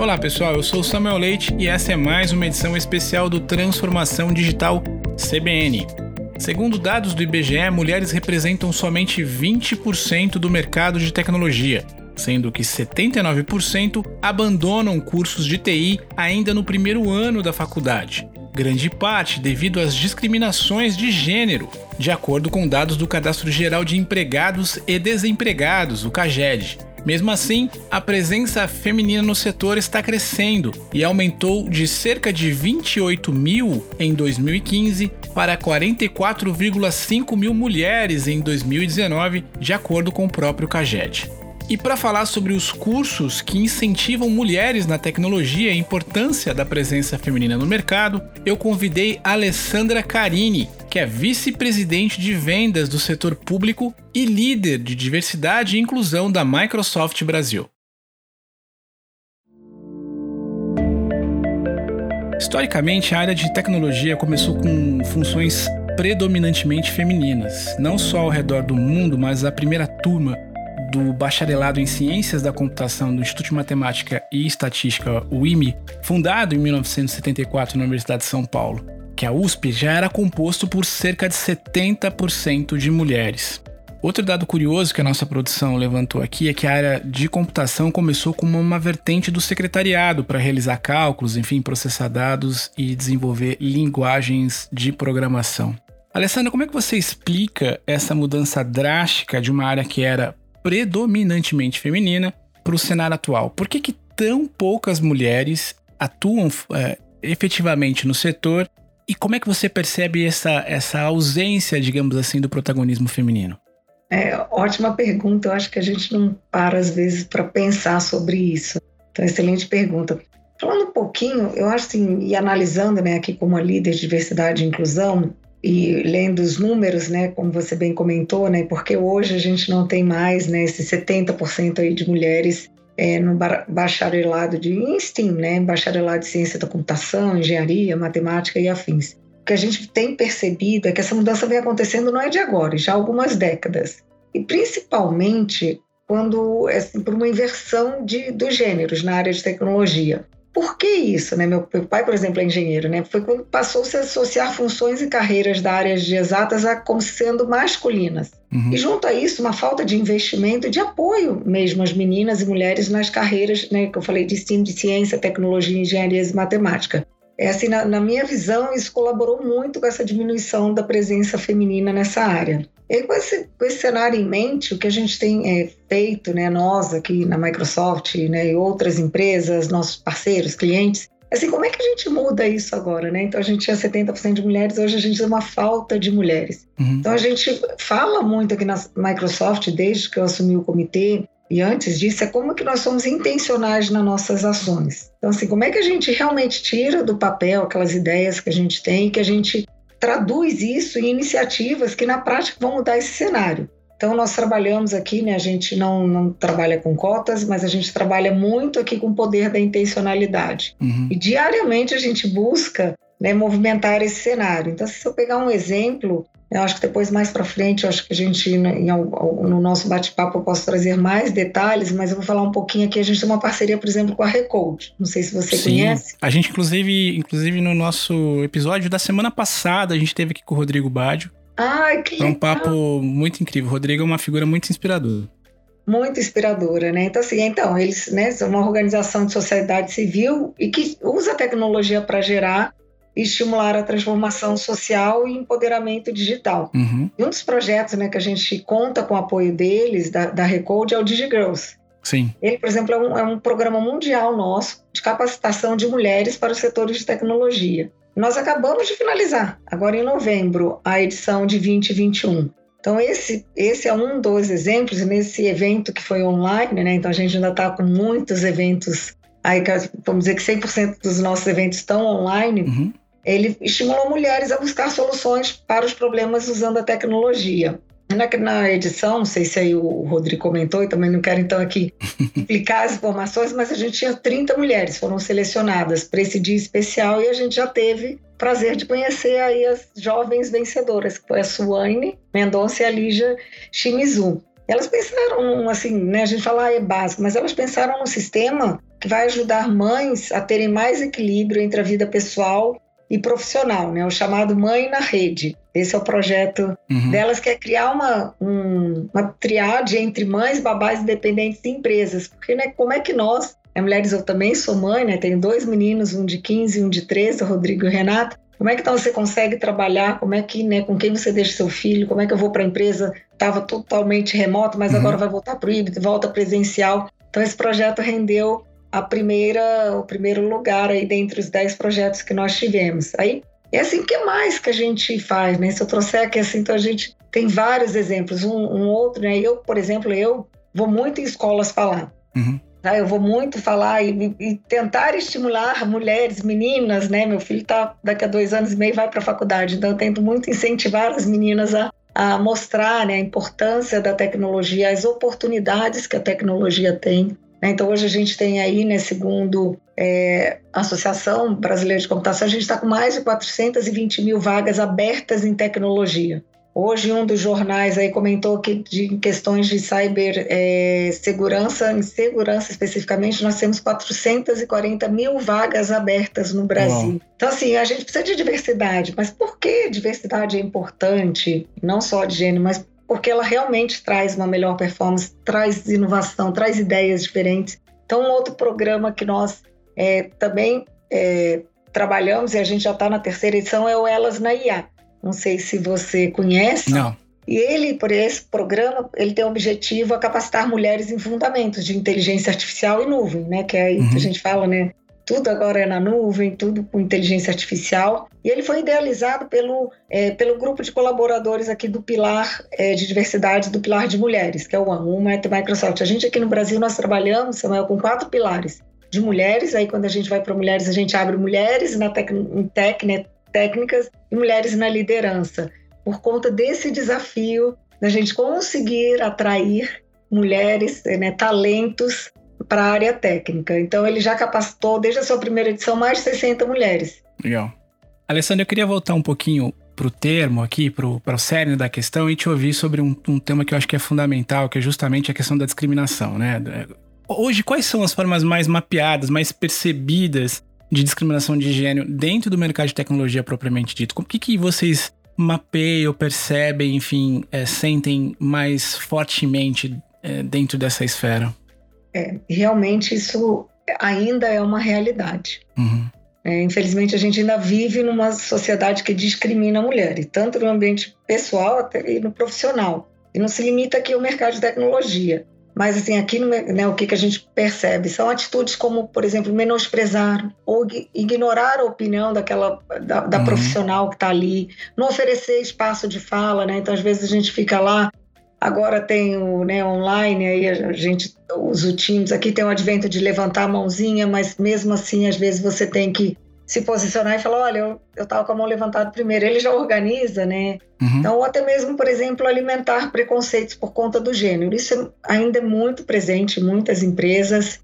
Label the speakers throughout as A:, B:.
A: Olá pessoal, eu sou o Samuel Leite e essa é mais uma edição especial do Transformação Digital CBN. Segundo dados do IBGE, mulheres representam somente 20% do mercado de tecnologia, sendo que 79% abandonam cursos de TI ainda no primeiro ano da faculdade. Grande parte devido às discriminações de gênero, de acordo com dados do Cadastro Geral de Empregados e Desempregados, o CAGED. Mesmo assim, a presença feminina no setor está crescendo e aumentou de cerca de 28 mil em 2015 para 44,5 mil mulheres em 2019, de acordo com o próprio CAGED. E para falar sobre os cursos que incentivam mulheres na tecnologia e a importância da presença feminina no mercado, eu convidei a Alessandra Carini, que é vice-presidente de vendas do setor público e líder de diversidade e inclusão da Microsoft Brasil. Historicamente, a área de tecnologia começou com funções predominantemente femininas, não só ao redor do mundo, mas a primeira turma do Bacharelado em Ciências da Computação do Instituto de Matemática e Estatística, o IME, fundado em 1974 na Universidade de São Paulo, que a USP, já era composto por cerca de 70% de mulheres. Outro dado curioso que a nossa produção levantou aqui é que a área de computação começou como uma vertente do secretariado para realizar cálculos, processar dados e desenvolver linguagens de programação. Alessandra, como é que você explica essa mudança drástica de uma área que era predominantemente feminina para o cenário atual? Por que tão poucas mulheres atuam efetivamente no setor e como é que você percebe essa ausência, digamos assim, do protagonismo feminino?
B: Ótima pergunta, eu acho que a gente não para às vezes para pensar sobre isso. Então, excelente pergunta. Falando um pouquinho, eu acho assim, e analisando aqui como a líder de diversidade e inclusão, e lendo os números, como você bem comentou, porque hoje a gente não tem mais esse 70% aí de mulheres no bacharelado em STEAM, bacharelado de ciência da computação, engenharia, matemática e afins. O que a gente tem percebido é que essa mudança vem acontecendo não é de agora, já há algumas décadas. E principalmente quando por uma inversão dos gêneros na área de tecnologia. Por que isso? Meu pai, por exemplo, é engenheiro. Foi quando passou-se a associar funções e carreiras da área de exatas como sendo masculinas. Uhum. E junto a isso, uma falta de investimento e de apoio mesmo às meninas e mulheres nas carreiras, que eu falei de STEAM, de ciência, tecnologia, engenharia e matemática. Na minha visão, isso colaborou muito com essa diminuição da presença feminina nessa área. E com esse cenário em mente, o que a gente tem feito, nós aqui na Microsoft e outras empresas, nossos parceiros, clientes, como é que a gente muda isso agora? Então a gente tinha 70% de mulheres, hoje a gente tem uma falta de mulheres. Uhum. Então a gente fala muito aqui na Microsoft, desde que eu assumi o comitê, e antes disso, como que nós somos intencionais nas nossas ações. Então como é que a gente realmente tira do papel aquelas ideias que a gente tem, que a gente traduz isso em iniciativas que na prática vão mudar esse cenário. Então nós trabalhamos aqui, a gente não trabalha com cotas, mas a gente trabalha muito aqui com o poder da intencionalidade. Uhum. E diariamente a gente busca movimentar esse cenário. Então se eu pegar um exemplo, eu acho que depois mais para frente, eu acho que a gente no nosso bate-papo eu posso trazer mais detalhes, mas eu vou falar um pouquinho aqui. A gente tem uma parceria, por exemplo, com a Recode. Não sei se você conhece.
A: A gente, inclusive no nosso episódio da semana passada, a gente esteve aqui com o Rodrigo Baggio.
B: Que
A: legal. Um papo muito incrível. O Rodrigo é uma figura muito inspiradora.
B: Muito inspiradora, Então, eles são uma organização de sociedade civil e que usa a tecnologia para gerar e estimular a transformação social e empoderamento digital. Uhum. E um dos projetos que a gente conta com o apoio deles, da Recode, é o DigiGirls.
A: Sim.
B: Ele, por exemplo, é um programa mundial nosso de capacitação de mulheres para os setores de tecnologia. Nós acabamos de finalizar, agora em novembro, a edição de 2021. Então, esse é um dos exemplos, nesse evento que foi online, Então, a gente ainda está com muitos eventos, aí, vamos dizer que 100% dos nossos eventos estão online. Uhum. Ele estimulou mulheres a buscar soluções para os problemas usando a tecnologia. Na edição, não sei se aí o Rodrigo comentou, e também não quero então aqui explicar as informações, mas a gente tinha 30 mulheres, foram selecionadas para esse dia especial e a gente já teve o prazer de conhecer aí as jovens vencedoras, que foi a Suane Mendonça e a Lígia Shimizu. Elas pensaram, a gente fala é básico, mas elas pensaram num sistema que vai ajudar mães a terem mais equilíbrio entre a vida pessoal e profissional, né? O chamado Mãe na Rede. Esse é o projeto delas, que é criar uma triade entre mães, babás independentes e empresas. Porque, né, como é que nós, mulheres, eu também sou mãe, né? Tenho 2 meninos, um de 15 e um de 13, o Rodrigo e o Renato. Como é que então você consegue trabalhar? Como é que, né, com quem você deixa seu filho? Como é que eu vou para a empresa? Estava totalmente remoto, mas agora vai voltar para o híbrido, volta presencial. Então esse projeto rendeu o primeiro lugar aí dentre os 10 projetos que nós tivemos. Aí, é assim, o que mais que a gente faz, né? Se eu trouxer aqui assim, então a gente tem vários exemplos. Um outro, né? Eu, por exemplo, eu vou muito em escolas falar. Tá? Eu vou muito falar e tentar estimular mulheres, meninas, né? Meu filho daqui a 2 anos e meio vai para a faculdade, então eu tento muito incentivar as meninas a mostrar, né, a importância da tecnologia, as oportunidades que a tecnologia tem. Então, hoje a gente tem aí, né, segundo a Associação Brasileira de Computação, a gente está com mais de 420 mil vagas abertas em tecnologia. Hoje, um dos jornais aí comentou que em questões de segurança, em segurança especificamente, nós temos 440 mil vagas abertas no Brasil. Então, assim, a gente precisa de diversidade. Mas por que diversidade é importante? Não só de gênero, mas porque ela realmente traz uma melhor performance, traz inovação, traz ideias diferentes. Então, um outro programa que nós também trabalhamos, e a gente já está na 3ª edição, é o Elas na IA. Não sei se você conhece.
A: Não.
B: E por esse programa, ele tem o objetivo a capacitar mulheres em fundamentos de inteligência artificial e nuvem, né? Que é aí que a gente fala, né? Tudo agora é na nuvem, tudo com inteligência artificial. E ele foi idealizado pelo grupo de colaboradores aqui do Pilar de Diversidade, do Pilar de Mulheres, que é o Uma é Microsoft. A gente aqui no Brasil, nós trabalhamos, Samuel, com 4 pilares de mulheres. Aí quando a gente vai para mulheres, a gente abre mulheres em técnicas e mulheres na liderança. Por conta desse desafio da gente conseguir atrair mulheres, né, talentos para a área técnica. Então, ele já capacitou, desde a sua primeira edição, mais de 60 mulheres.
A: Legal. Alessandra, eu queria voltar um pouquinho para o termo aqui, para o cerne da questão, e te ouvir sobre um tema que eu acho que é fundamental, que é justamente a questão da discriminação, né? Hoje, quais são as formas mais mapeadas, mais percebidas de discriminação de gênero dentro do mercado de tecnologia propriamente dito? O que vocês mapeiam, percebem, enfim, sentem mais fortemente dentro dessa esfera?
B: Realmente isso ainda é uma realidade. Infelizmente, a gente ainda vive numa sociedade que discrimina a mulher, e tanto no ambiente pessoal até e no profissional. E não se limita aqui ao mercado de tecnologia. Mas, assim, aqui né, o que a gente percebe são atitudes como, por exemplo, menosprezar ou ignorar a opinião da profissional que está ali, não oferecer espaço de fala, né? Então, às vezes, a gente fica lá. Agora tem o online, aí a gente usa o Teams. Aqui tem o advento de levantar a mãozinha, mas mesmo assim, às vezes, você tem que se posicionar e falar, olha, eu estava com a mão levantada primeiro. Ele já organiza, né? Então, ou até mesmo, por exemplo, alimentar preconceitos por conta do gênero. Isso ainda é muito presente em muitas empresas,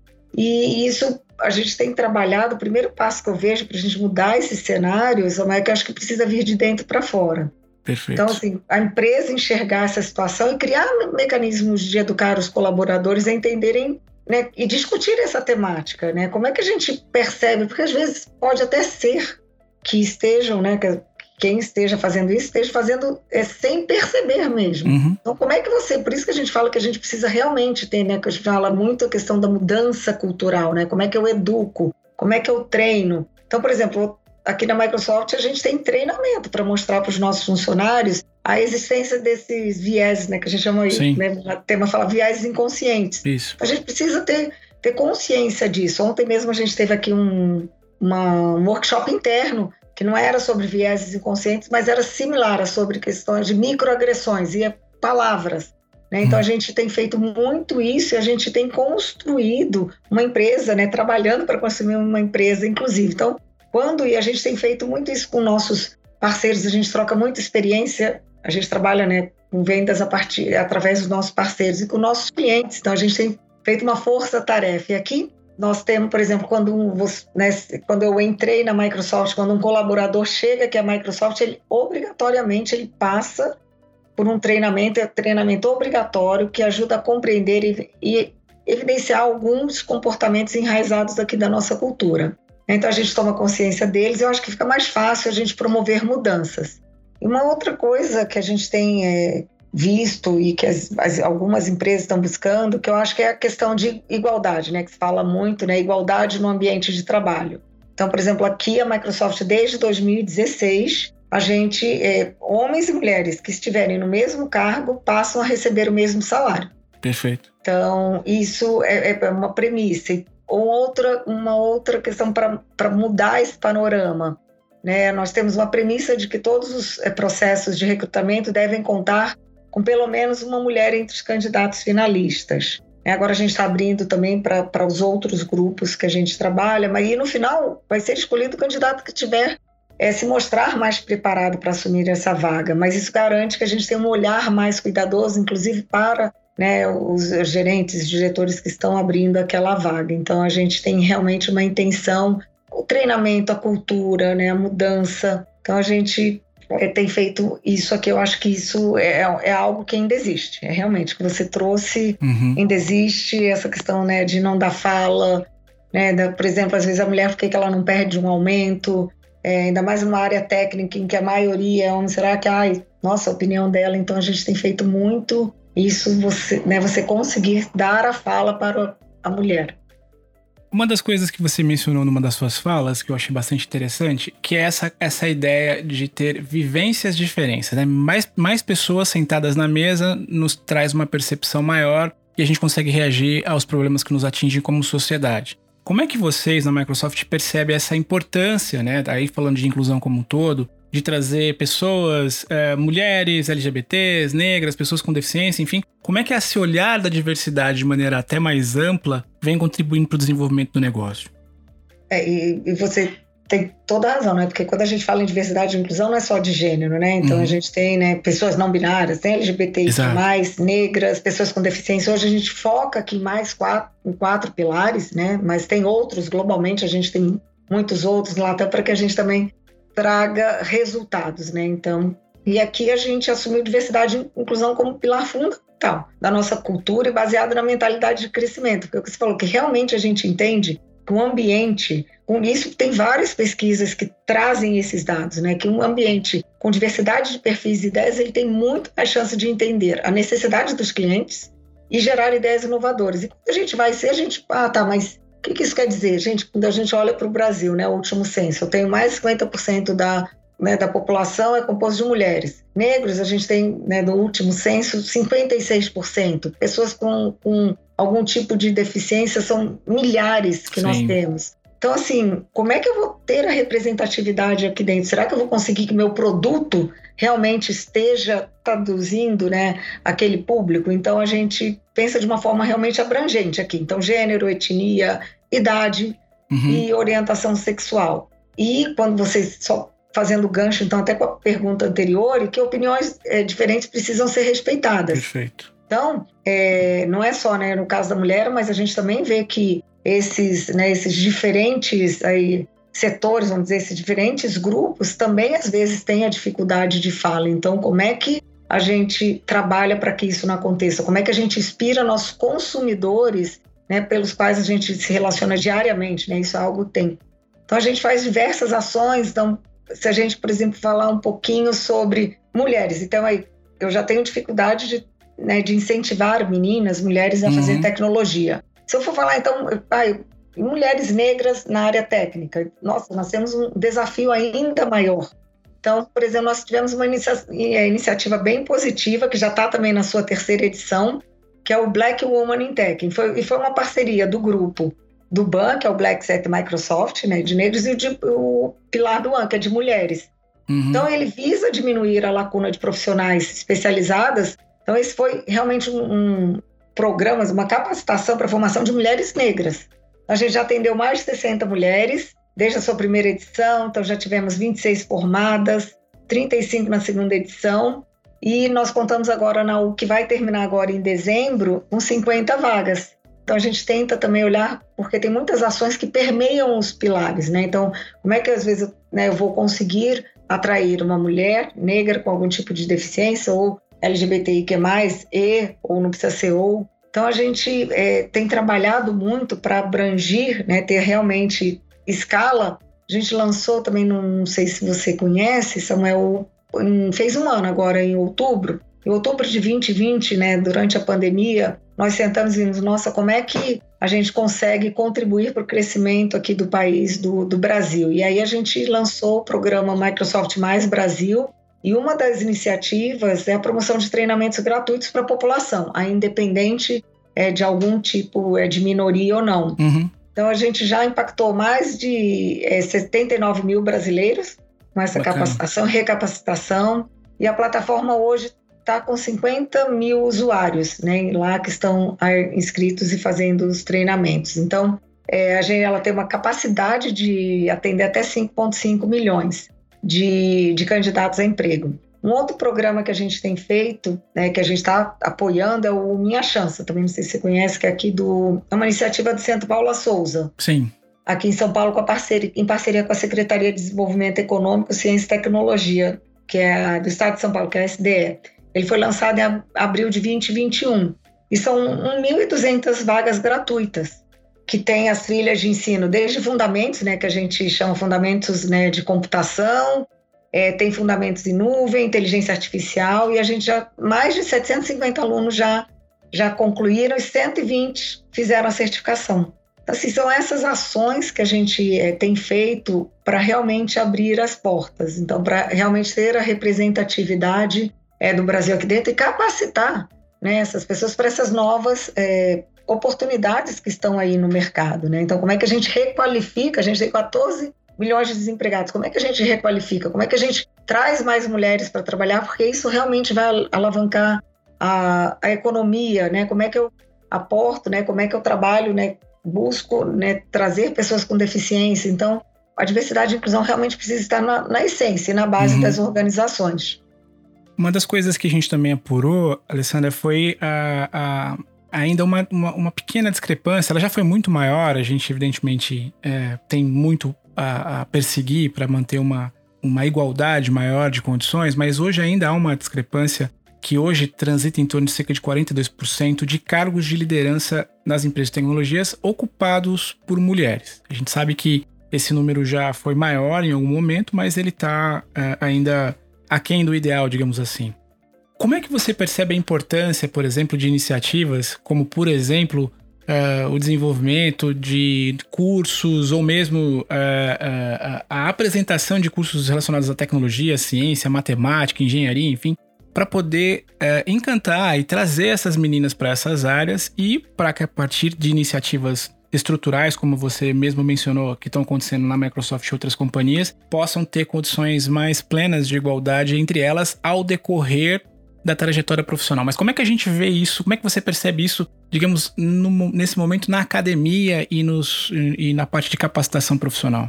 B: e isso a gente tem trabalhado. O primeiro passo que eu vejo para a gente mudar esses cenários é que eu acho que precisa vir de dentro para fora.
A: Perfeito.
B: Então, assim, a empresa enxergar essa situação e criar mecanismos de educar os colaboradores a entenderem, né, e discutir essa temática, né? Como é que a gente percebe? Porque às vezes pode até ser que estejam, né, que quem esteja fazendo isso esteja fazendo sem perceber mesmo. Então, como é que por isso que a gente fala que a gente precisa realmente ter, né, que a gente fala muito a questão da mudança cultural, né? Como é que eu educo? Como é que eu treino? Então, por exemplo, aqui na Microsoft, a gente tem treinamento para mostrar para os nossos funcionários a existência desses vieses, né, que a gente chama aí, né, o tema fala vieses inconscientes.
A: Isso.
B: A gente precisa ter consciência disso. Ontem mesmo a gente teve aqui um workshop interno que não era sobre vieses inconscientes, mas era similar, sobre questões de microagressões e palavras. Né? Então, a gente tem feito muito isso, e a gente tem construído uma empresa, né, trabalhando para construir uma empresa inclusive. Então, e a gente tem feito muito isso com nossos parceiros, a gente troca muita experiência, a gente trabalha, né, com vendas através dos nossos parceiros e com nossos clientes. Então, a gente tem feito uma força-tarefa. E aqui nós temos, por exemplo, quando eu entrei na Microsoft, quando um colaborador chega aqui à Microsoft, ele obrigatoriamente passa por um treinamento obrigatório que ajuda a compreender e evidenciar alguns comportamentos enraizados aqui da nossa cultura. Então a gente toma consciência deles e eu acho que fica mais fácil a gente promover mudanças. E uma outra coisa que a gente tem visto e que algumas empresas estão buscando, que eu acho que é a questão de igualdade, né, que se fala muito, né, igualdade no ambiente de trabalho. Então, por exemplo, aqui a Microsoft, desde 2016, a gente, homens e mulheres que estiverem no mesmo cargo passam a receber o mesmo salário.
A: Perfeito.
B: Então, isso é uma premissa. Uma outra questão para mudar esse panorama, né? Nós temos uma premissa de que todos os processos de recrutamento devem contar com pelo menos uma mulher entre os candidatos finalistas. Agora a gente está abrindo também para os outros grupos que a gente trabalha, mas aí no final vai ser escolhido o candidato que tiver se mostrar mais preparado para assumir essa vaga, mas isso garante que a gente tenha um olhar mais cuidadoso, inclusive para, né, os gerentes, diretores que estão abrindo aquela vaga. Então a gente tem realmente uma intenção, o treinamento, a cultura, né, a mudança. Então a gente tem feito isso aqui. Eu acho que isso é algo que ainda existe. É realmente o que você trouxe, ainda existe essa questão, né, de não dar fala, né, por exemplo, às vezes a mulher, por que ela não perde um aumento, ainda mais numa área técnica em que a maioria é homem, será que, nossa, a opinião dela. Então a gente tem feito muito isso, você conseguir dar a fala para a mulher.
A: Uma das coisas que você mencionou numa das suas falas, que eu achei bastante interessante, que é essa ideia de ter vivências diferentes, né? Mais pessoas sentadas na mesa nos traz uma percepção maior e a gente consegue reagir aos problemas que nos atingem como sociedade. Como é que vocês na Microsoft percebem essa importância, né? Aí falando de inclusão como um todo, de trazer pessoas, mulheres, LGBTs, negras, pessoas com deficiência, enfim. Como é que esse olhar da diversidade de maneira até mais ampla vem contribuindo para o desenvolvimento do negócio?
B: E você tem toda a razão, né? Porque quando a gente fala em diversidade e inclusão não é só de gênero, né? Então a gente tem, né, pessoas não binárias, tem LGBTI+, negras, pessoas com deficiência. Hoje a gente foca aqui mais em 4 pilares, né? Mas tem outros, globalmente a gente tem muitos outros lá, até para que a gente também traga resultados, né? Então, e aqui a gente assumiu diversidade e inclusão como pilar fundamental da nossa cultura e baseado na mentalidade de crescimento, porque o que você falou, que realmente a gente entende que um ambiente, com isso tem várias pesquisas que trazem esses dados, né? Que um ambiente com diversidade de perfis e ideias, ele tem muito mais chance de entender a necessidade dos clientes e gerar ideias inovadoras. E quando a gente vai ser, a gente, mas o que isso quer dizer? Gente, quando a gente olha para o Brasil, né, o último censo, eu tenho mais de 50% da população é composto de mulheres. Negros, a gente tem, né, no último censo, 56%. Pessoas com algum tipo de deficiência são milhares que nós temos. Então, assim, como é que eu vou ter a representatividade aqui dentro? Será que eu vou conseguir que meu produto realmente esteja traduzindo, né, aquele público? Então, a gente pensa de uma forma realmente abrangente aqui. Então, gênero, etnia, idade e orientação sexual. E quando você, só fazendo gancho, então, até com a pergunta anterior, que opiniões diferentes precisam ser respeitadas.
A: Perfeito.
B: Então, não é só, né, no caso da mulher, mas a gente também vê que esses diferentes setores, vamos dizer, esses diferentes grupos também às vezes têm a dificuldade de fala. Então, como é que a gente trabalha para que isso não aconteça? Como é que a gente inspira nossos consumidores, né, pelos quais a gente se relaciona diariamente, né? Isso é algo que tem. Então, a gente faz diversas ações. Então, se a gente, por exemplo, falar um pouquinho sobre mulheres, então aí eu já tenho dificuldade de incentivar meninas, mulheres a fazer tecnologia. Se eu for falar, então, mulheres negras na área técnica, nossa, nós temos um desafio ainda maior. Então, por exemplo, nós tivemos uma iniciativa bem positiva, que já está também na sua 3ª edição, que é o Black Woman in Tech. E foi uma parceria do grupo do BAN, que é o Black Set Microsoft, né, de negros, e o pilar do AN, que é de mulheres. Então, ele visa diminuir a lacuna de profissionais especializadas. Então, esse foi realmente programas, uma capacitação para a formação de mulheres negras. A gente já atendeu mais de 60 mulheres, desde a sua 1ª edição, então já tivemos 26 formadas, 35 na 2ª edição, e nós contamos agora, o que vai terminar agora em dezembro, com 50 vagas. Então a gente tenta também olhar, porque tem muitas ações que permeiam os pilares, né? Então, como é que às vezes eu vou conseguir atrair uma mulher negra com algum tipo de deficiência, ou LGBTI+, ou não precisa ser ou, Então, a gente tem trabalhado muito para abrangir, né, ter realmente escala. A gente lançou também, não sei se você conhece, Samuel, fez um ano agora, em outubro. Em outubro de 2020, né, durante a pandemia, nós sentamos e vimos, nossa, como é que a gente consegue contribuir para o crescimento aqui do país, do Brasil. E aí a gente lançou o programa Microsoft Mais Brasil, e uma das iniciativas é a promoção de treinamentos gratuitos para a população, independente de algum tipo de minoria ou não.
A: Uhum.
B: Então, a gente já impactou mais de 79 mil brasileiros com essa capacitação, recapacitação, e a plataforma hoje está com 50 mil usuários, né, lá que estão inscritos e fazendo os treinamentos. Então, ela tem uma capacidade de atender até 5,5 milhões de candidatos a emprego. Um outro programa que a gente tem feito, né, que a gente está apoiando, é o Minha Chance. Também não sei se você conhece, que é aqui é uma iniciativa do Centro Paula Souza.
A: Sim.
B: Aqui em São Paulo, em parceria com a Secretaria de Desenvolvimento Econômico, Ciência e Tecnologia, que é do Estado de São Paulo, que é a SDE. Ele foi lançado em abril de 2021. E são 1.200 vagas gratuitas, que tem as trilhas de ensino, desde fundamentos, né, que a gente chama fundamentos, né, de computação, tem fundamentos em nuvem, inteligência artificial, e a gente mais de 750 alunos já concluíram e 120 fizeram a certificação. Então, assim, são essas ações que a gente tem feito para realmente abrir as portas, então, para realmente ter a representatividade do Brasil aqui dentro e capacitar, né, essas pessoas para essas novas oportunidades que estão aí no mercado, né? Então, como é que a gente requalifica? A gente tem 14 milhões de desempregados. Como é que a gente requalifica? Como é que a gente traz mais mulheres para trabalhar? Porque isso realmente vai alavancar a economia, né? Como é que eu aporto, né? Como é que eu trabalho, né? Busco, né, trazer pessoas com deficiência. Então, a diversidade e a inclusão realmente precisa estar na essência e na base das organizações.
A: Uma das coisas que a gente também apurou, Alessandra, foi ainda uma pequena discrepância. Ela já foi muito maior, a gente evidentemente tem muito a perseguir para manter uma igualdade maior de condições, mas hoje ainda há uma discrepância que hoje transita em torno de cerca de 42% de cargos de liderança nas empresas de tecnologias ocupados por mulheres. A gente sabe que esse número já foi maior em algum momento, mas ele está ainda aquém do ideal, digamos assim. Como é que você percebe a importância, por exemplo, de iniciativas como, por exemplo, o desenvolvimento de cursos ou mesmo a apresentação de cursos relacionados à tecnologia, ciência, matemática, engenharia, enfim, para poder encantar e trazer essas meninas para essas áreas e para que a partir de iniciativas estruturais, como você mesmo mencionou, que estão acontecendo na Microsoft e outras companhias, possam ter condições mais plenas de igualdade entre elas ao decorrer da trajetória profissional. Mas como é que a gente vê isso? Como é que você percebe isso, digamos, nesse momento na academia e na parte de capacitação profissional?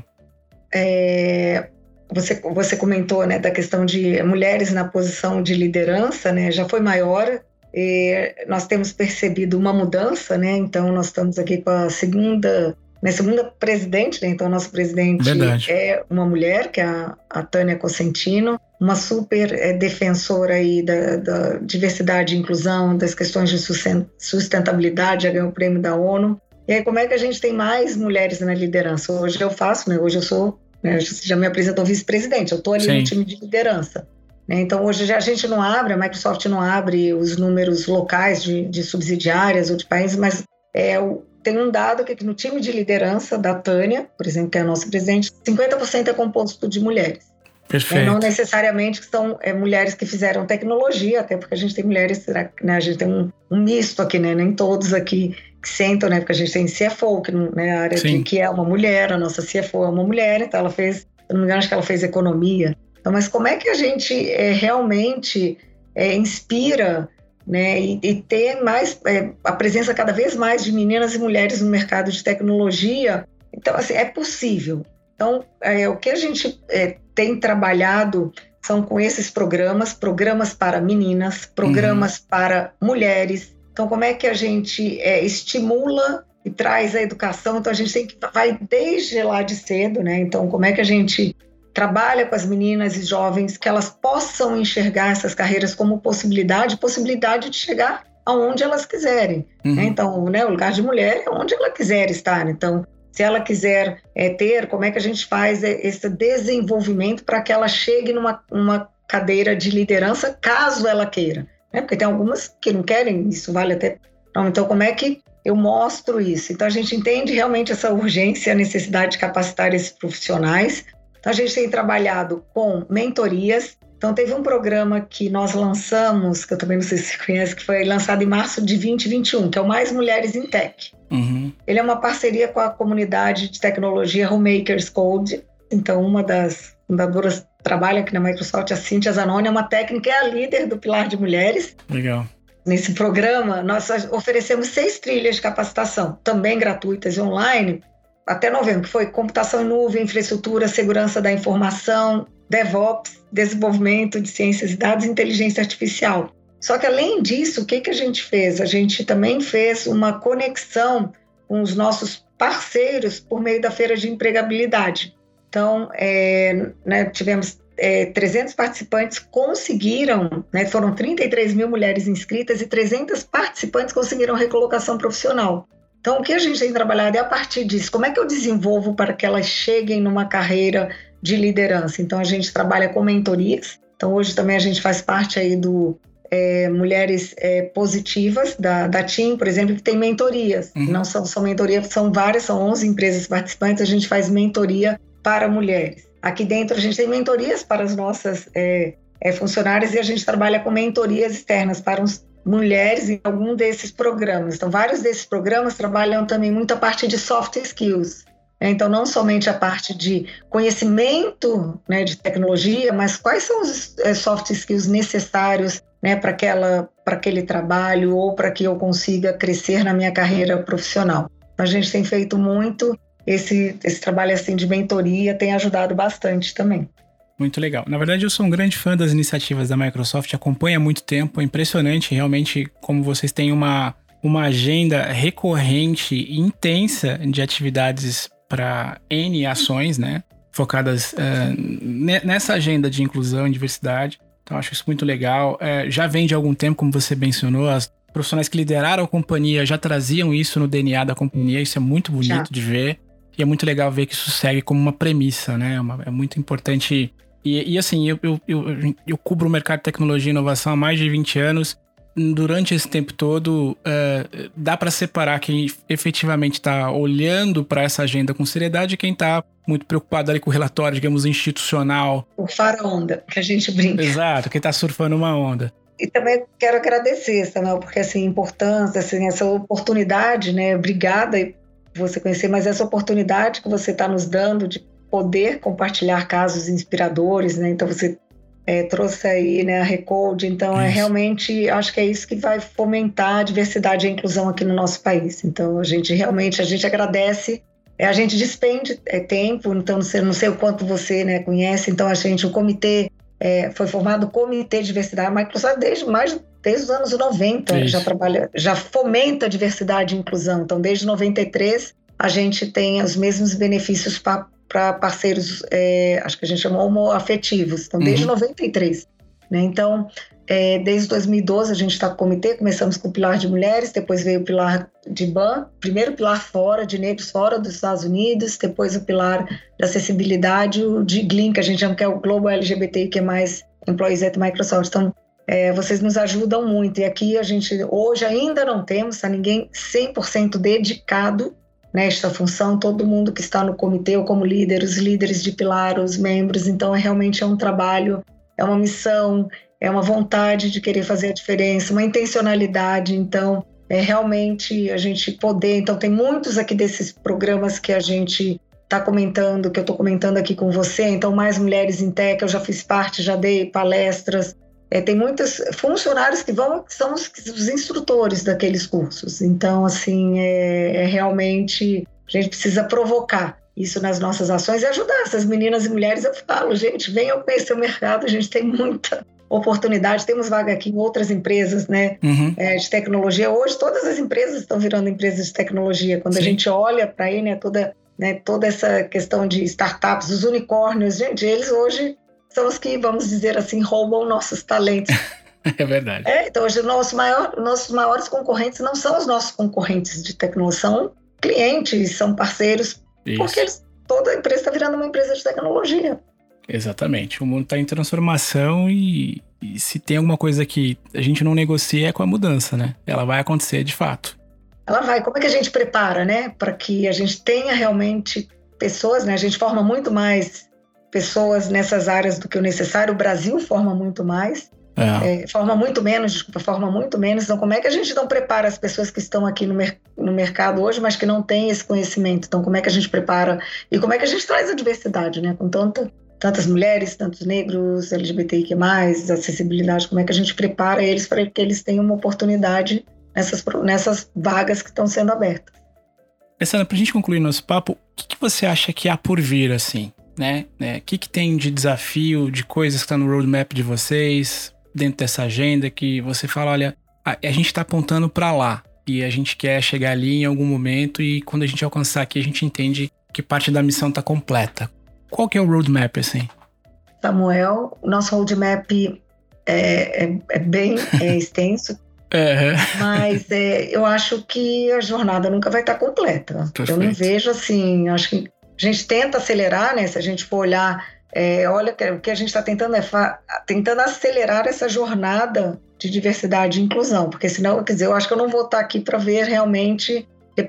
B: Você comentou, né, da questão de mulheres na posição de liderança, né, já foi maior. Nós temos percebido uma mudança, né? Então nós estamos aqui com a segunda presidente, né? Então a nossa presidente é uma mulher, que é a Tânia Cosentino, uma super defensora aí da diversidade e inclusão, das questões de sustentabilidade, já ganhou o prêmio da ONU. E aí como é que a gente tem mais mulheres na liderança? Hoje eu faço, né? Hoje eu sou, né, você já me apresentou vice-presidente, eu estou ali no time de liderança. Então, hoje a gente não abre, a Microsoft não abre os números locais de subsidiárias ou de países, mas tem um dado que no time de liderança da Tânia, por exemplo, que é a nossa presidente, 50% é composto de mulheres.
A: Perfeito.
B: Não necessariamente que são mulheres que fizeram tecnologia, até porque a gente tem mulheres, né, a gente tem um misto aqui, né, nem todos aqui que sentam, né, porque a gente tem CFO, que né, a área que é uma mulher, a nossa CFO é uma mulher, então ela fez, se não me engano, acho que ela fez economia. Então, mas como é que a gente realmente inspira, né, e ter mais a presença cada vez mais de meninas e mulheres no mercado de tecnologia? Então, assim, é possível. Então, o que a gente tem trabalhado são com esses programas para meninas, programas para mulheres. Então, como é que a gente estimula e traz a educação? Então, a gente vai desde lá de cedo, né? Então, como é que a gente trabalha com as meninas e jovens que elas possam enxergar essas carreiras como possibilidade de chegar aonde elas quiserem. Né? Então, né, o lugar de mulher é onde ela quiser estar. Então, se ela quiser ter, como é que a gente faz esse desenvolvimento para que ela chegue numa cadeira de liderança, caso ela queira. Né? Porque tem algumas que não querem, isso vale até... Não, então, como é que eu mostro isso? Então, a gente entende realmente essa urgência, a necessidade de capacitar esses profissionais. Então, a gente tem trabalhado com mentorias. Então, teve um programa que nós lançamos, que eu também não sei se você conhece, que foi lançado em março de 2021, que é o Mais Mulheres em Tech. Ele é uma parceria com a comunidade de tecnologia Homemakers Code. Então, uma das fundadoras trabalha aqui na Microsoft, a Cíntia Zanoni, é uma técnica, é a líder do Pilar de Mulheres.
A: Legal.
B: Nesse programa, nós oferecemos 6 trilhas de capacitação, também gratuitas e online, até novembro, que foi computação em nuvem, infraestrutura, segurança da informação, DevOps, desenvolvimento de ciências e dados e inteligência artificial. Só que, além disso, o que a gente fez? A gente também fez uma conexão com os nossos parceiros por meio da Feira de Empregabilidade. Então, né, tivemos 300 participantes conseguiram, né, foram 33 mil mulheres inscritas e 300 participantes conseguiram recolocação profissional. Então, o que a gente tem trabalhado é a partir disso. Como é que eu desenvolvo para que elas cheguem numa carreira de liderança? Então, a gente trabalha com mentorias. Então, hoje também a gente faz parte aí do Mulheres Positivas, da TIM, por exemplo, que tem mentorias. Não são mentorias, são várias, são 11 empresas participantes, a gente faz mentoria para mulheres. Aqui dentro a gente tem mentorias para as nossas funcionárias e a gente trabalha com mentorias externas para mulheres em algum desses programas. Então, vários desses programas trabalham também muito a parte de soft skills. Então, não somente a parte de conhecimento, né, de tecnologia, mas quais são os soft skills necessários, né, para aquele trabalho ou para que eu consiga crescer na minha carreira profissional. Então, a gente tem feito muito esse trabalho assim, de mentoria, tem ajudado bastante também.
A: Muito legal. Na verdade, eu sou um grande fã das iniciativas da Microsoft, acompanho há muito tempo, é impressionante realmente como vocês têm uma agenda recorrente e intensa de atividades para N ações, né? Focadas nessa agenda de inclusão e diversidade. Então, acho isso muito legal. Já vem de algum tempo, como você mencionou, as profissionais que lideraram a companhia já traziam isso no DNA da companhia, isso é muito bonito de ver. E é muito legal ver que isso segue como uma premissa, né? É muito importante. E assim, eu cubro o mercado de tecnologia e inovação há mais de 20 anos. Durante esse tempo todo, dá para separar quem efetivamente está olhando para essa agenda com seriedade e quem está muito preocupado ali com o relatório, digamos, institucional.
B: O fara-onda, que a gente brinca.
A: Exato, quem está surfando uma onda.
B: E também quero agradecer, Samuel, porque assim, a importância, assim, essa oportunidade, né? Obrigada por você conhecer, mas essa oportunidade que você está nos dando de poder compartilhar casos inspiradores, né? Então você trouxe aí, né, a Recode, então realmente, acho que é isso que vai fomentar a diversidade e a inclusão aqui no nosso país. Então a gente agradece, a gente despende tempo, então não sei o quanto você, né, conhece, então o comitê, foi formado o Comitê de Diversidade, a Microsoft desde os anos 90 já fomenta a diversidade e inclusão, então desde 93 a gente tem os mesmos benefícios para parceiros, acho que a gente chama homoafetivos, então desde 93, né? Então desde 2012 a gente está com o comitê, começamos com o pilar de mulheres, depois veio o pilar de BAN, primeiro pilar de negros fora dos Estados Unidos, depois o pilar de acessibilidade, o de GLIM, que a gente chama que é o Global LGBT, que é mais Employees at Microsoft. Então vocês nos ajudam muito, e aqui a gente hoje ainda não temos, ninguém 100% dedicado nesta função, todo mundo que está no comitê ou como líder, os líderes de pilar, os membros, então realmente é um trabalho, é uma missão, é uma vontade de querer fazer a diferença, uma intencionalidade, então realmente a gente poder, então tem muitos aqui desses programas que a gente está comentando, que eu estou comentando aqui com você, então Mais Mulheres em Tech, eu já fiz parte, já dei palestras, tem muitos funcionários que são os instrutores daqueles cursos. Então, assim, realmente a gente precisa provocar isso nas nossas ações e ajudar essas meninas e mulheres. Eu falo, gente, venham conhecer o mercado, a gente tem muita oportunidade, temos vaga aqui em outras empresas, né, de tecnologia. Hoje, todas as empresas estão virando empresas de tecnologia. Quando a gente olha para aí, toda essa questão de startups, os unicórnios, gente, eles hoje são os que, vamos dizer assim, roubam nossos talentos
A: É verdade.
B: Então hoje nossos maiores concorrentes não são os nossos concorrentes de tecnologia, são clientes, são parceiros, porque toda empresa está virando uma empresa de tecnologia.
A: Exatamente, o mundo está em transformação e se tem alguma coisa que a gente não negocia é com a mudança, né? Ela vai acontecer de fato.
B: Ela vai. Como é que a gente prepara, né? Para que a gente tenha realmente pessoas, né? A gente forma muito mais pessoas nessas áreas do que o necessário. O Brasil forma muito mais. Forma muito menos. Então, como é que a gente não prepara as pessoas que estão aqui no mercado hoje, mas que não têm esse conhecimento? Então, como é que a gente prepara? E como é que a gente traz a diversidade, né? Com tantas mulheres, tantos negros, LGBTIQ+, acessibilidade, como é que a gente prepara eles para que eles tenham uma oportunidade nessas vagas que estão sendo abertas.
A: Alessandra, para a gente concluir nosso papo, o que você acha que há por vir, assim, né? O que tem de desafio, de coisas que estão no roadmap de vocês, dentro dessa agenda, que você fala, olha, a gente está apontando para lá e a gente quer chegar ali em algum momento e quando a gente alcançar aqui, a gente entende que parte da missão está completa. Qual que é o roadmap, assim?
B: Samuel, o nosso roadmap é bem extenso, mas eu acho que a jornada nunca vai estar completa. Perfeito. Eu não vejo assim, acho que a gente tenta acelerar, né? Se a gente for olhar, olha, o que a gente está tentando tentando acelerar essa jornada de diversidade e inclusão, porque senão, quer dizer, eu acho que eu não vou estar aqui para ver realmente,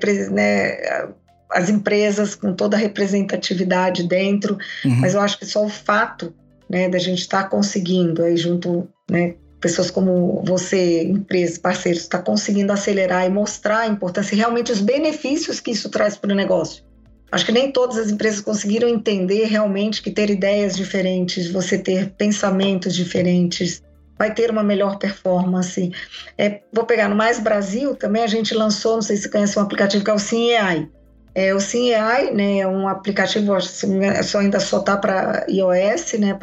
B: né, as empresas com toda a representatividade dentro, mas eu acho que só o fato, né, da gente estar conseguindo aí junto, né, pessoas como você, empresas, parceiros, está conseguindo acelerar e mostrar a importância e realmente os benefícios que isso traz para o negócio. Acho que nem todas as empresas conseguiram entender realmente que ter ideias diferentes, você ter pensamentos diferentes, vai ter uma melhor performance. Vou pegar no Mais Brasil, também a gente lançou, não sei se você conhece um aplicativo que é o Sim AI. O Sim AI, né, é um aplicativo, ainda só está para iOS, né,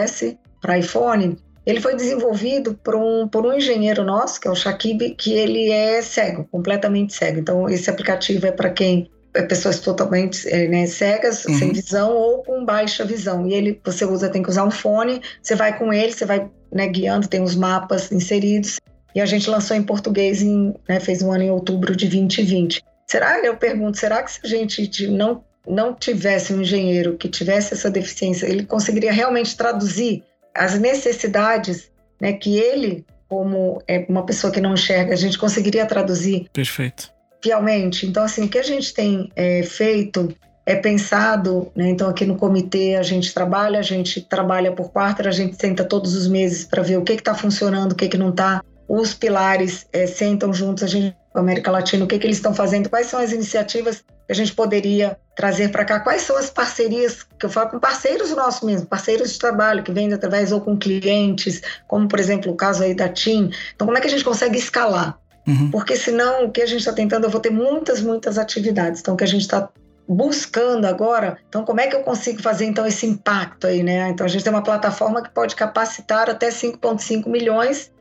B: para iPhone. Ele foi desenvolvido por um engenheiro nosso, que é o Shakib, que ele é cego, completamente cego. Então, esse aplicativo é para quem pessoas totalmente cegas, sem visão ou com baixa visão. E você tem que usar um fone, você vai com ele, você vai, né, guiando, tem os mapas inseridos. E a gente lançou em português, fez um ano em outubro de 2020. Eu pergunto, será que se a gente não tivesse um engenheiro que tivesse essa deficiência, ele conseguiria realmente traduzir as necessidades, né, que ele, como uma pessoa que não enxerga, a gente conseguiria traduzir?
A: Perfeito.
B: Fielmente. Então, assim, o que a gente tem feito pensado, né? Então, aqui no comitê a gente trabalha por quarter, a gente senta todos os meses para ver o que está funcionando, o que não está. Os pilares sentam juntos, a gente, América Latina, o que eles estão fazendo, quais são as iniciativas que a gente poderia trazer para cá, quais são as parcerias, que eu falo com parceiros nossos mesmo, parceiros de trabalho que vêm através ou com clientes, como, por exemplo, o caso aí da TIM. Então, como é que a gente consegue escalar? Porque senão, o que a gente está tentando, eu vou ter muitas atividades. Então, o que a gente está buscando agora, então como é que eu consigo fazer então esse impacto aí, né? Então, a gente tem uma plataforma que pode capacitar até 5,5 milhões,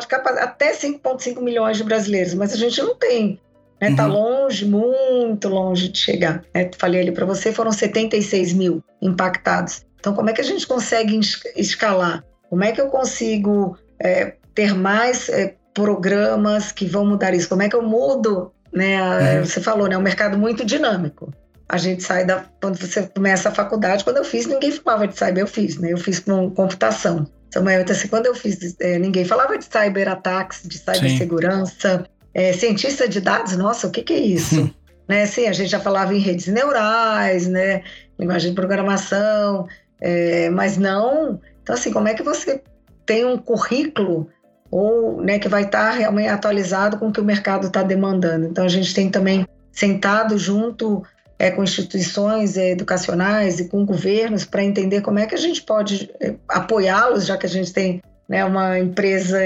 B: até 5,5 milhões de brasileiros, mas a gente não tem, né? Tá longe, muito longe de chegar, né? Falei ali para você, foram 76 mil impactados. Então, como é que a gente consegue escalar? Como é que eu consigo ter mais programas que vão mudar isso? Como é que eu mudo, né? Você falou, né? Um mercado muito dinâmico. A gente sai quando você começa a faculdade, quando eu fiz, ninguém falava de cyber, eu fiz, né? Eu fiz com computação. Samuel, então, assim, quando eu fiz, ninguém falava de cyberataques, de cibersegurança, cientista de dados, nossa, o que é isso? Né? Sim, a gente já falava em redes neurais, né? Linguagem de programação, mas não. Então, assim, como é que você tem um currículo ou, né, que vai estar realmente atualizado com o que o mercado está demandando? Então, a gente tem também sentado junto com instituições educacionais e com governos para entender como é que a gente pode apoiá-los, já que a gente tem, né, uma empresa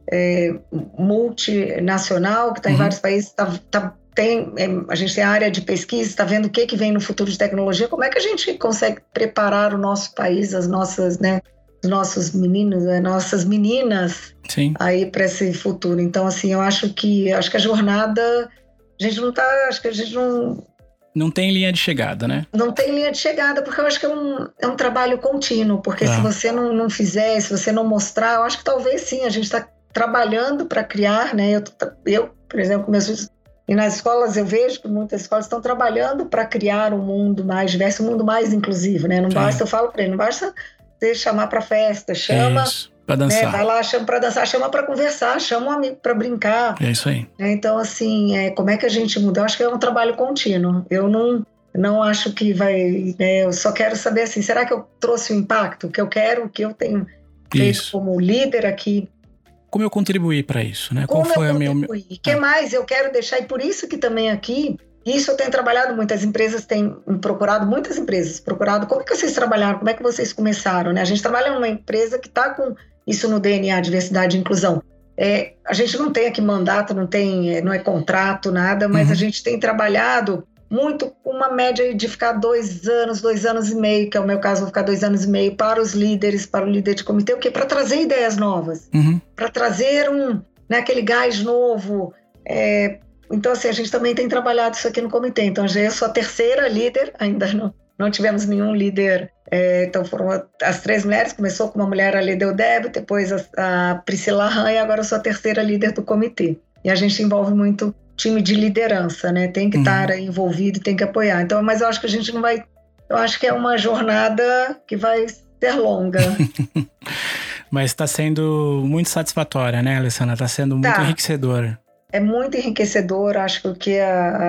B: multinacional que está em vários países, a gente tem a área de pesquisa, está vendo o que vem no futuro de tecnologia, como é que a gente consegue preparar o nosso país, os nossos meninos, as nossas meninas, sim, aí para esse futuro. Então, assim, eu acho que a jornada, a gente não está, acho que a gente
A: Não tem linha de chegada, né?
B: Não tem linha de chegada, porque eu acho que é um trabalho contínuo, porque se você não fizer, se você não mostrar, eu acho que talvez sim, a gente está trabalhando para criar, né? Eu, por exemplo, meus filhos, e nas escolas eu vejo que muitas escolas estão trabalhando para criar um mundo mais diverso, um mundo mais inclusivo, né? Não basta, eu falo para ele, não basta você chamar para festa, chama...
A: Para dançar.
B: Né? Vai lá, chama para dançar, chama para conversar, chama um amigo para brincar.
A: É isso aí.
B: Então, assim, como é que a gente muda? Eu acho que é um trabalho contínuo. Eu não acho que vai... Né? Eu só quero saber, assim, será que eu trouxe o impacto que eu quero, que eu tenho feito como líder aqui?
A: Como eu contribuí para isso, né? Qual foi a minha...
B: O que mais eu quero deixar? E por isso que também aqui... Isso eu tenho trabalhado, muitas empresas têm procurado, como é que vocês trabalharam, como é que vocês começaram, né? A gente trabalha numa empresa que está com isso no DNA, diversidade e inclusão. A gente não tem aqui mandato, não é contrato, nada, mas a gente tem trabalhado muito com uma média de ficar 2 anos, 2 anos e meio, que é o meu caso, vou ficar 2 anos e meio para os líderes, para o líder de comitê, o quê? Para trazer ideias novas, para trazer aquele gás novo. Então, assim, a gente também tem trabalhado isso aqui no comitê. Então, eu sou a terceira líder, ainda não tivemos nenhum líder. Então, foram as 3 mulheres, começou com uma mulher, a Leda Eudébio, depois a Priscila Han, e agora eu sou a terceira líder do comitê. E a gente envolve muito time de liderança, né? Tem que estar envolvido e tem que apoiar. Então, mas eu acho que a gente não vai... Eu acho que é uma jornada que vai ser longa.
A: Mas está sendo muito satisfatória, né, Alessandra? Está sendo muito enriquecedora.
B: É muito enriquecedor, acho que o que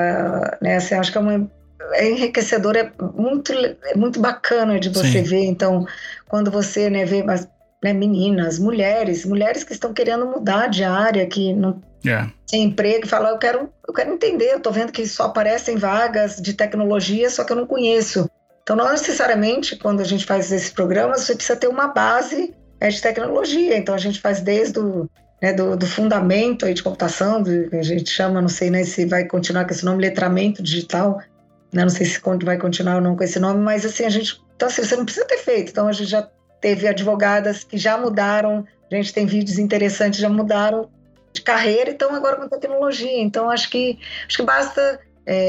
B: assim, acho que é enriquecedor, é muito bacana de você ver. Então, quando você vê meninas, mulheres que estão querendo mudar de área, que não tem emprego, e falam, eu quero entender, eu estou vendo que só aparecem vagas de tecnologia, só que eu não conheço. Então, não necessariamente, quando a gente faz esses programas, você precisa ter uma base de tecnologia. Então, a gente faz desde do fundamento aí de computação, que a gente chama, não sei se vai continuar com esse nome, letramento digital, né? Não sei se vai continuar ou não com esse nome, mas assim, então assim, você não precisa ter feito. Então a gente já teve advogadas que já mudaram, a gente tem vídeos interessantes, já mudaram de carreira, então agora com tecnologia. Então acho que basta,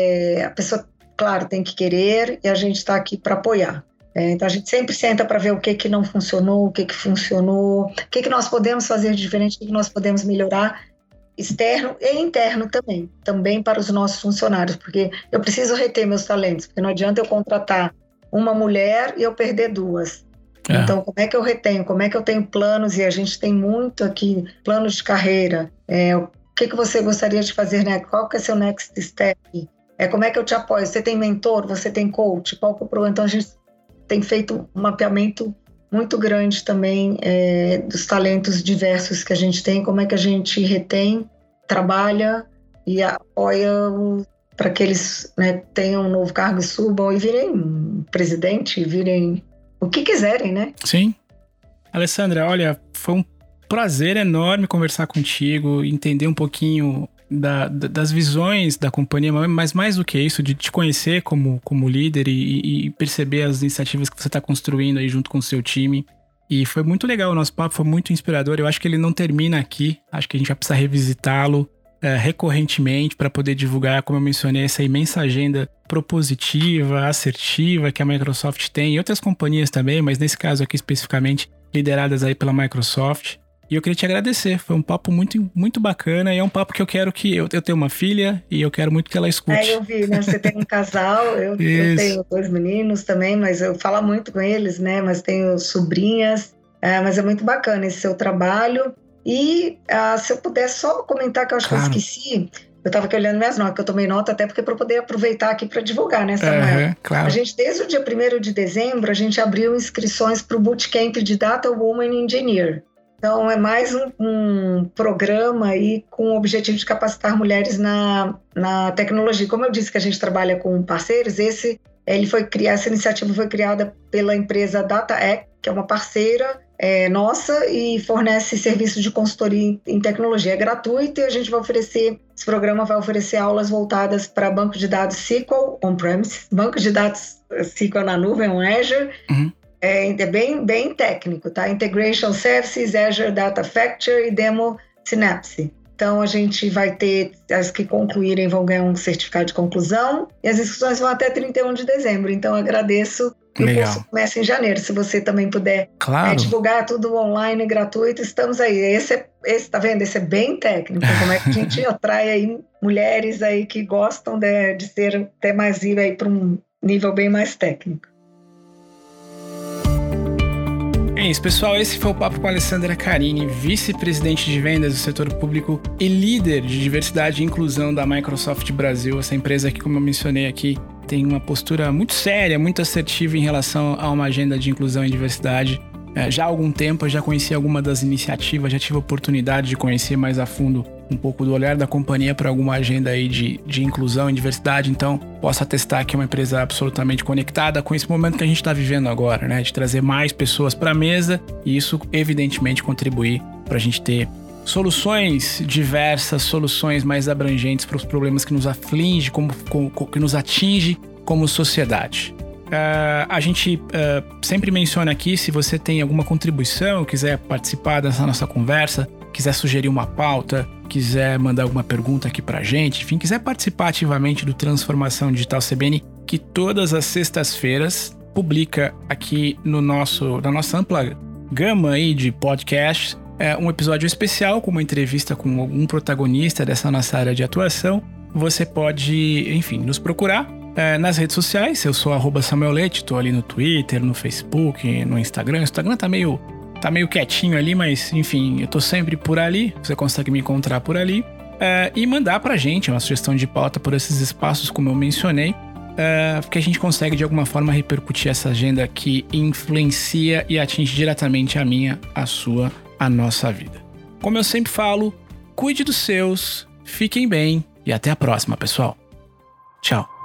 B: a pessoa, claro, tem que querer, e a gente está aqui para apoiar. Então a gente sempre senta para ver o que não funcionou, o que funcionou, o que nós podemos fazer de diferente, o que nós podemos melhorar, externo e interno também para os nossos funcionários, porque eu preciso reter meus talentos, porque não adianta eu contratar uma mulher e eu perder 2. Então, como é que eu retenho? Como é que eu tenho planos? E a gente tem muito aqui, planos de carreira. O que você gostaria de fazer, né? Qual que é seu next step? Como é que eu te apoio? Você tem mentor? Você tem coach? Qual que é o problema? Então, a gente tem feito um mapeamento muito grande também dos talentos diversos que a gente tem, como é que a gente retém, trabalha e apoia para que eles tenham um novo cargo e subam e virem presidente, virem o que quiserem, né?
A: Sim. Alessandra, olha, foi um prazer enorme conversar contigo, entender um pouquinho das visões da companhia, mas mais do que isso, de te conhecer como líder e perceber as iniciativas que você está construindo aí junto com o seu time. E foi muito legal, o nosso papo foi muito inspirador. Eu acho que ele não termina aqui, acho que a gente vai precisar revisitá-lo recorrentemente para poder divulgar, como eu mencionei, essa imensa agenda propositiva, assertiva que a Microsoft tem, e outras companhias também, mas nesse caso aqui especificamente lideradas aí pela Microsoft. E eu queria te agradecer, foi um papo muito, muito bacana, e é um papo que eu quero que... Eu tenho uma filha e eu quero muito que ela escute.
B: Eu vi, né? Você tem um casal, eu tenho 2 meninos também, mas eu falo muito com eles, né? Mas tenho sobrinhas, mas é muito bacana esse seu trabalho. E se eu pudesse só comentar, que eu acho que eu esqueci, eu estava aqui olhando minhas notas, que eu tomei nota até porque para poder aproveitar aqui para divulgar, né, Samuel?
A: Claro.
B: A gente, desde o dia 1º de dezembro, a gente abriu inscrições para o Bootcamp de Data Woman Engineer. Então, é mais um programa aí com o objetivo de capacitar mulheres na tecnologia. Como eu disse que a gente trabalha com parceiros, essa iniciativa foi criada pela empresa DataEc, que é uma parceira nossa e fornece serviço de consultoria em tecnologia. É gratuito e a gente vai oferecer, esse programa vai oferecer aulas voltadas para banco de dados SQL on-premise, banco de dados SQL na nuvem, on Azure. É bem técnico, tá? Integration Services, Azure Data Factory e Demo Synapse. Então, a gente vai ter, as que concluírem vão ganhar um certificado de conclusão e as inscrições vão até 31 de dezembro. Então, eu agradeço. E o curso começa em janeiro. Se você também puder divulgar tudo online, gratuito, estamos aí. Esse, tá vendo? Esse é bem técnico. Como é que a gente atrai aí mulheres aí que gostam de ser até mais ir aí para um nível bem mais técnico.
A: É isso, pessoal. Esse foi o papo com a Alessandra Carini, vice-presidente de vendas do setor público e líder de diversidade e inclusão da Microsoft Brasil. Essa empresa que, como eu mencionei aqui, tem uma postura muito séria, muito assertiva em relação a uma agenda de inclusão e diversidade. Já há algum tempo eu já conheci alguma das iniciativas, já tive a oportunidade de conhecer mais a fundo um pouco do olhar da companhia para alguma agenda aí de inclusão e diversidade, então posso atestar que é uma empresa absolutamente conectada com esse momento que a gente está vivendo agora, né? De trazer mais pessoas para a mesa e isso evidentemente contribuir para a gente ter soluções diversas, soluções mais abrangentes para os problemas que nos aflige, que nos atinge como sociedade. A gente sempre menciona aqui, se você tem alguma contribuição, quiser participar dessa nossa conversa, quiser sugerir uma pauta, quiser mandar alguma pergunta aqui pra gente, enfim, quiser participar ativamente do Transformação Digital CBN, que todas as sextas-feiras publica aqui na nossa ampla gama aí de podcasts, um episódio especial com uma entrevista com algum protagonista dessa nossa área de atuação. Você pode, enfim, nos procurar nas redes sociais. Eu sou @SamuelLeite, tô ali no Twitter, no Facebook, no Instagram. O Instagram tá meio quietinho ali, mas enfim, eu tô sempre por ali. Você consegue me encontrar por ali. E mandar pra gente uma sugestão de pauta por esses espaços, como eu mencionei, porque a gente consegue de alguma forma repercutir essa agenda que influencia e atinge diretamente a minha, a sua, a nossa vida. Como eu sempre falo, cuide dos seus, fiquem bem e até a próxima, pessoal. Tchau.